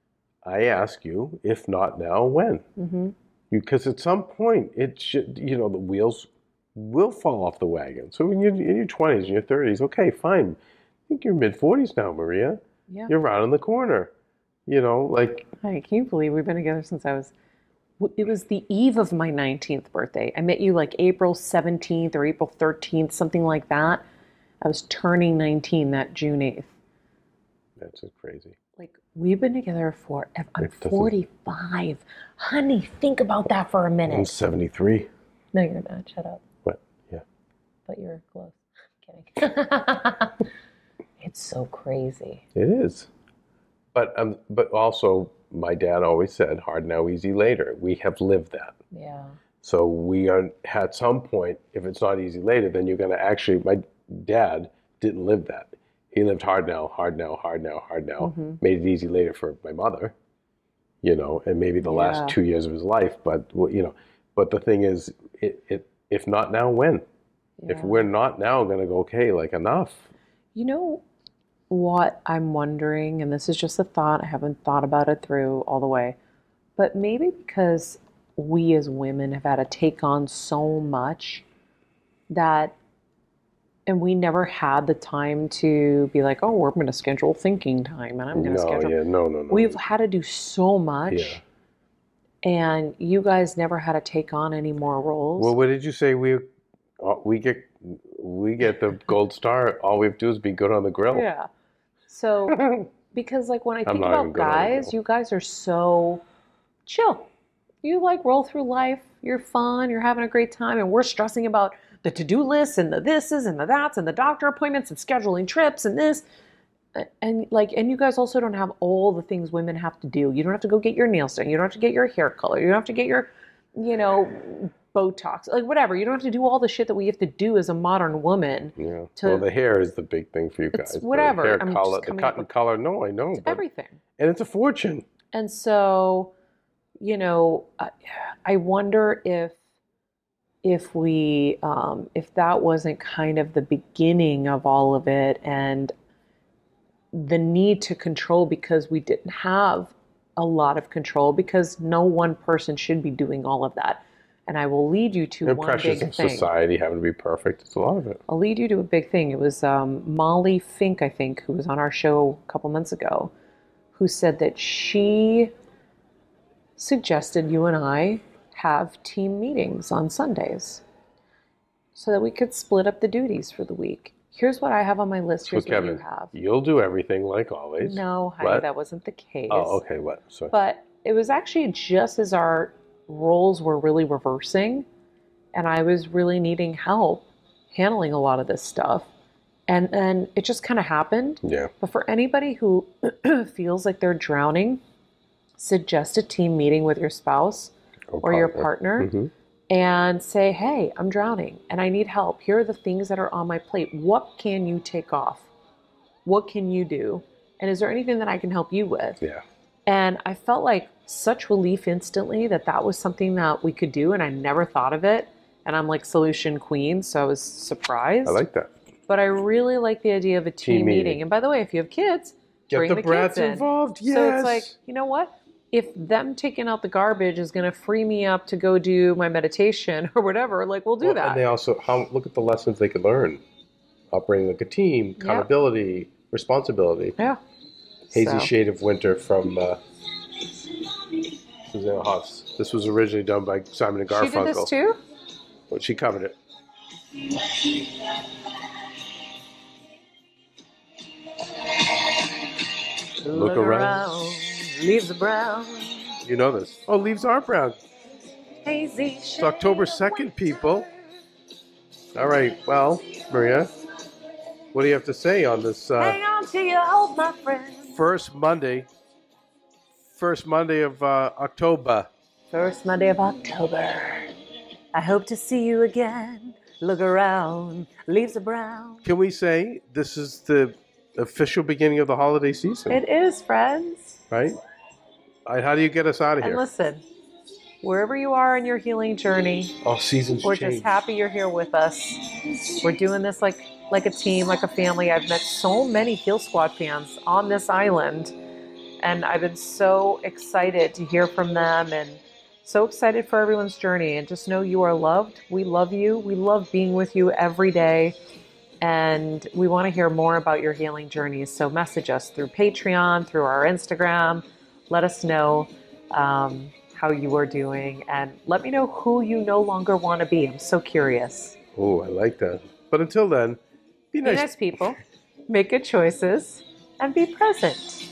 S4: I ask you, if not now, when?
S3: Mm-hmm.
S4: Because at some point, it should. You know, the wheels will fall off the wagon. So when you're in your twenties and your thirties, okay, fine. I think you're mid forties now, Maria.
S3: Yeah.
S4: You're around the corner. You know, like
S3: Hi, can you believe we've been together since I was, w- it was the eve of my nineteenth birthday. I met you like April seventeenth or April thirteenth, something like that. I was turning nineteen that June eighth.
S4: that's just crazy.
S3: Like, we've been together for, I'm
S4: It doesn't-
S3: forty-five. Honey, think about that for a
S4: I'm
S3: minute.
S4: seventy-three.
S3: No, you're not. Shut up.
S4: What? Yeah.
S3: But you're close. Kidding. It's so crazy.
S4: It is. But um, but also, my dad always said, hard now, easy later. We have lived that.
S3: Yeah.
S4: So we are, at some point, if it's not easy later, then you're going to actually, my dad didn't live that. He lived hard now, hard now, hard now, hard now.
S3: Mhm.
S4: Made it easy later for my mother, you know, and maybe the
S3: Yeah.
S4: last two years of his life. But, well, you know, but the thing is, it, it if not now, when? If
S3: Yeah.
S4: we're not now going to go, okay, like enough.
S3: You know what I'm wondering, and this is just a thought, I haven't thought about it through all the way, but maybe because we as women have had to take on so much that, and we never had the time to be like, oh, we're going to schedule thinking time, and I'm going to
S4: No,
S3: schedule.
S4: yeah, no, no, no.
S3: We've had to do so much,
S4: Yeah.
S3: and you guys never had to take on any more roles.
S4: Well, what did you say? We uh, we get we get the gold star. All we have to do is be good on the grill.
S3: Yeah. So, because like when I
S4: I'm
S3: think
S4: not
S3: about
S4: even good on the
S3: guys,
S4: grill.
S3: you guys are so chill. You like roll through life. You're fun. You're having a great time, and we're stressing about the to-do lists and the thises and the that's and the doctor appointments and scheduling trips and this. A- And like, and you guys also don't have all the things women have to do. You don't have to go get your nails done. You don't have to get your hair color. You don't have to get your, you know, Botox, like whatever. You don't have to do all the shit that we have to do as a modern woman.
S4: Yeah.
S3: To-
S4: well, the hair is the big thing for you
S3: It's
S4: guys.
S3: whatever.
S4: The hair
S3: I'm just
S4: color, the
S3: coming
S4: cut
S3: up
S4: and
S3: with-
S4: color. No, I know.
S3: It's
S4: But,
S3: everything.
S4: and it's a fortune.
S3: And so, you know, I, I wonder if if we um, if that wasn't kind of the beginning of all of it, and the need to control because we didn't have a lot of control, because no one person should be doing all of that. And I will lead you to
S4: The
S3: one
S4: pressures
S3: big
S4: of
S3: thing.
S4: society having to be perfect. It's a lot of it.
S3: I'll lead you to a big thing. It was um, Molly Fink, I think, who was on our show a couple months ago, who said that she suggested you and I have team meetings on Sundays so that we could split up the duties for the week. Here's what I have on my list.
S4: So
S3: Here's what
S4: Kevin,
S3: you have.
S4: you'll do everything like always.
S3: No, honey,
S4: What?
S3: that wasn't the case.
S4: Oh, okay. What? Sorry.
S3: But it was actually just as our roles were really reversing, and I was really needing help handling a lot of this stuff. And then it just kind of happened.
S4: Yeah.
S3: But for anybody who feels like they're drowning, suggest a team meeting with your spouse or your partner
S4: hmm
S3: and say, hey, I'm drowning and I need help. Here are the things that are on my plate. What can you take off? What can you do? And is there anything that I can help you with?
S4: Yeah.
S3: And I felt like such relief instantly that that was something that we could do, and I never thought of it. And I'm like solution queen, so I was surprised.
S4: I like that.
S3: But I really like the idea of a team,
S4: Team
S3: meeting.
S4: meeting.
S3: And by the way, if you have kids,
S4: Get
S3: bring
S4: the,
S3: the
S4: brats
S3: kids in.
S4: involved. Yes.
S3: So it's like, you know what? if them taking out the garbage is going to free me up to go do my meditation or whatever, like we'll do
S4: Well,
S3: that.
S4: And they also how look at the lessons they could learn. Operating like a team, accountability, responsibility.
S3: Yeah.
S4: Hazy
S3: So.
S4: Shade of Winter from uh, Susanna Hoffs. This was originally done by Simon and Garfunkel.
S3: She did this too?
S4: Well, she covered it.
S3: Look, around. Leaves are brown.
S4: You know this. Oh, leaves are brown.
S3: Hazy
S4: It's October second, people. All right. Well, Maria, what do you have to say on this
S3: Hang
S4: uh,
S3: on to your hope, my friend.
S4: first Monday, first Monday of uh, October?
S3: First Monday of October. I hope to see you again. Look around. Leaves are brown.
S4: Can we say this is the official beginning of the holiday season?
S3: It is, friends.
S4: Right? All right, how do you get us out of
S3: And
S4: here?
S3: listen, wherever you are in your healing journey,
S4: Oh, seasons
S3: we're
S4: change.
S3: just happy you're here with us. We're doing this like like a team, like a family. I've met so many Heal Squad fans on this island, and I've been so excited to hear from them and so excited for everyone's journey. And just know you are loved. We love you. We love being with you every day. And we want to hear more about your healing journeys. So message us through Patreon, through our Instagram. Let us know um, how you are doing. And let me know who you no longer want to be. I'm so curious.
S4: Oh, I like that. But until then, be
S3: Be
S4: nice.
S3: nice people, make good choices, and be present.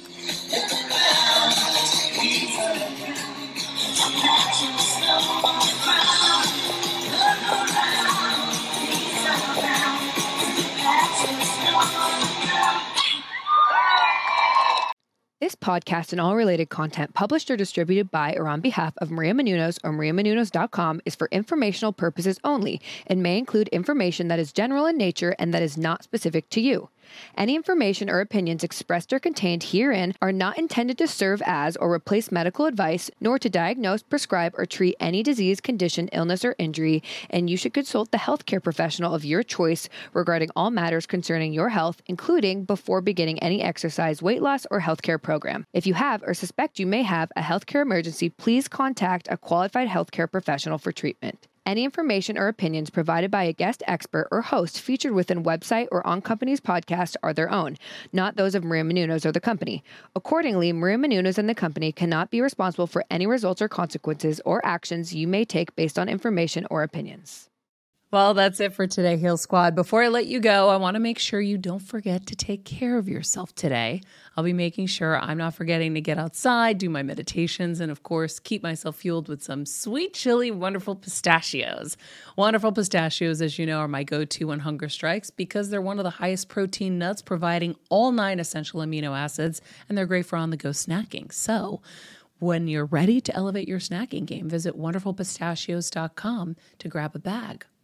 S6: This podcast and all related content published or distributed by or on behalf of Maria Menounos or maria menounos dot com is for informational purposes only and may include information that is general in nature and that is not specific to you. Any information or opinions expressed or contained herein are not intended to serve as or replace medical advice, nor to diagnose, prescribe, or treat any disease, condition, illness, or injury, and you should consult the healthcare professional of your choice regarding all matters concerning your health, including before beginning any exercise, weight loss, or healthcare program. If you have or suspect you may have a healthcare emergency, please contact a qualified healthcare professional for treatment. Any information or opinions provided by a guest expert or host featured within website or on company's podcast are their own, not those of Maria Menounos or the company. Accordingly, Maria Menounos and the company cannot be responsible for any results or consequences or actions you may take based on information or opinions.
S2: Well, that's it for today, Heal Squad. Before I let you go, I want to make sure you don't forget to take care of yourself today. I'll be making sure I'm not forgetting to get outside, do my meditations, and of course, keep myself fueled with some sweet, chili, wonderful pistachios. Wonderful pistachios, as you know, are my go-to when hunger strikes because they're one of the highest protein nuts, providing all nine essential amino acids, and they're great for on-the-go snacking. So, when you're ready to elevate your snacking game, visit wonderful pistachios dot com to grab a bag.